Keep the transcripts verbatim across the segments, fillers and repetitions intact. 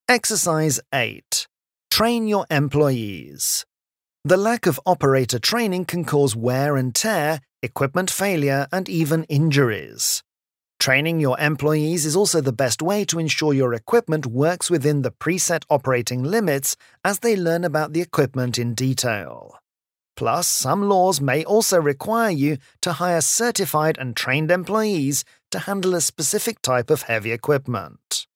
Exercise eight. Train your employees. The lack of operator training can cause wear and tear, equipment failure, and even injuries. Training your employees is also the best way to ensure your equipment works within the preset operating limits as they learn about the equipment in detail. Plus, some laws may also require you to hire certified and trained employees to handle a specific type of heavy equipment.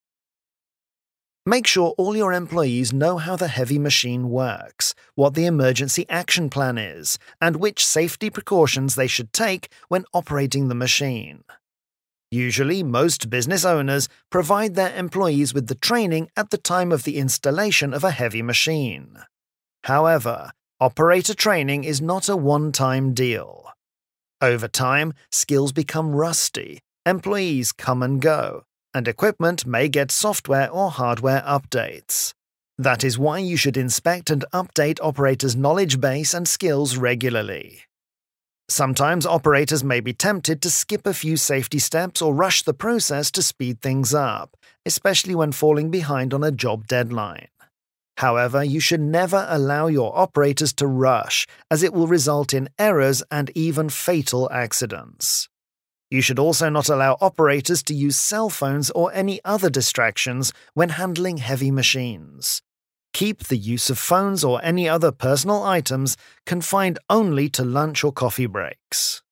Make sure all your employees know how the heavy machine works, what the emergency action plan is, and which safety precautions they should take when operating the machine. Usually, most business owners provide their employees with the training at the time of the installation of a heavy machine. However, operator training is not a one-time deal. Over time, skills become rusty, employees come and go, and equipment may get software or hardware updates. That is why you should inspect and update operators' knowledge base and skills regularly. Sometimes operators may be tempted to skip a few safety steps or rush the process to speed things up, especially when falling behind on a job deadline. However, you should never allow your operators to rush, as it will result in errors and even fatal accidents. You should also not allow operators to use cell phones or any other distractions when handling heavy machines. Keep the use of phones or any other personal items confined only to lunch or coffee breaks.